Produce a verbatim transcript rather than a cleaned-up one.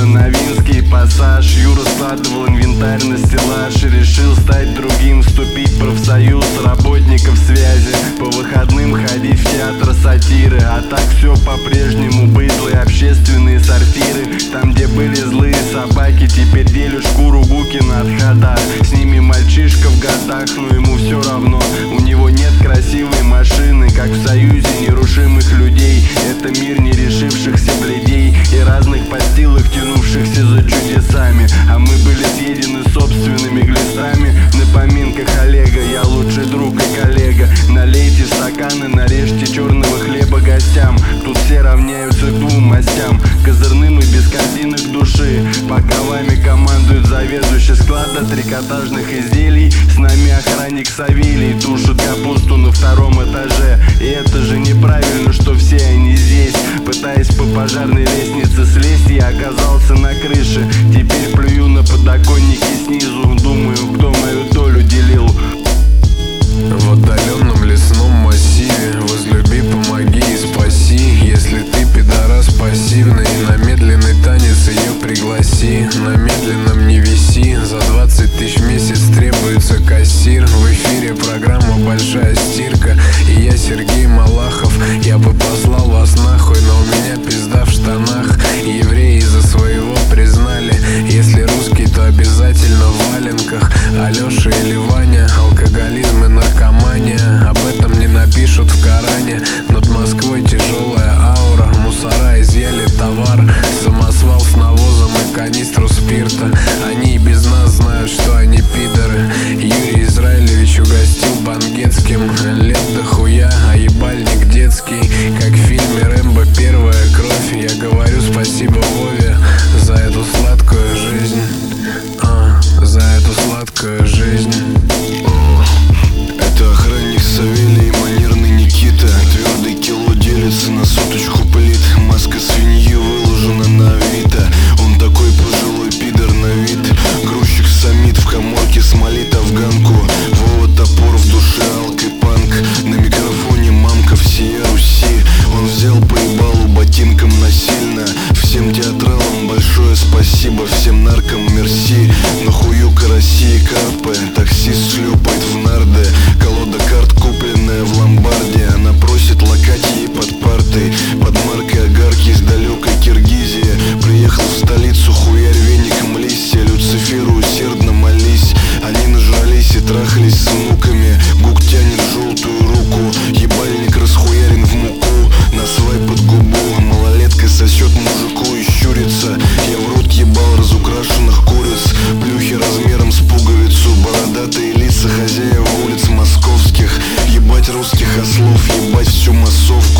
Новинский пассаж. Юра складывал инвентарь на стеллаж и решил стать другим, вступить в профсоюз работников связи, по выходным ходить в театр сатиры. А так все по-прежнему, быдлые общественные сортиры. Там, где были злые собаки, теперь делят шкуру Гукина от хода. С ними мальчишка в годах, но ему все равно. У него нет красивой машины, как в союзе нерушимых людей. Это мир не решившихся бледей и разных подстилок, тянувшихся за чудесами. А мы были съедены собственными глистами. На поминках Олега я лучший друг и коллега. Налейте в стаканы, нарежьте черного хлеба гостям. Тут все равняются к двум мастям, козырным и без картинок души. Пока вами командует заведующий склада трикотажных изделий, с нами охранник Савелий тушит капусту на втором этаже. И это же неправильно, что все они здесь. Пытаясь по пожарной лестнице слезть, я оказался на крыше. Теперь плюю на подоконники снизу, думаю, кто мою долю делил. В отдаленном лесном массиве возлюби, помоги и спаси. Если ты пидорас пассивный, на медленный танец ее пригласи. На медленном не виси, за двадцать тысяч в месяц требуется кассир. В эфире программа «Большая стирка» и я, Сергей Малахов. Я бы послал вас нахуй, но у меня пизда в штанах. Евреи за своего признали, если русский, то обязательно в валенках. Алеша или Ваня, алкоголизм и наркомания, об этом не напишут в Коране. Над Москвой тяжелая аура, мусора изъяли товар, самосвал с навозом и канистру спирта. Они и без нас знают, что они пидоры. Юрий Израилевич угостил бангетским, лет дохуя, а ебальник детский, как в фильме «Рэмбо. Первая кровь». Я говорю спасибо Вове за эту сладкую жизнь, а, за эту сладкую жизнь. Это охранник Савелий, манерный Никита. Твердый кило делится на соточку плит. Маска свиньи выложена на Авито. Он такой пожилой пидор на вид. Грузчик самит в каморке смолит афганку. Вова топор в душе, алк и панк. На микрофоне мамка всея Руси. Он взял по ебалу ботинком насильно. Всем театралам большое спасибо, всем наркам мерси. На хую караси и карпы, таксист шлепает в нарды. Колода карт, купленная в ломбарде. Она просит локать ей под партой, под маркой огарки из далекой Киргизии. Приехал в столицу, хуярь веником листья. Люциферу усердно молись. Они нажрались и трахались с внуками. Гук тянет желтую руку, ебальник расхуярен в муку. Насвай под губу, малолетка сосет мужику и щурится. Я в рот ебал разукрашенных куриц. Плюхи размером с пуговицу, бородатые лица хозяев улиц московских. Ебать русских ослов, ебать всю массовку.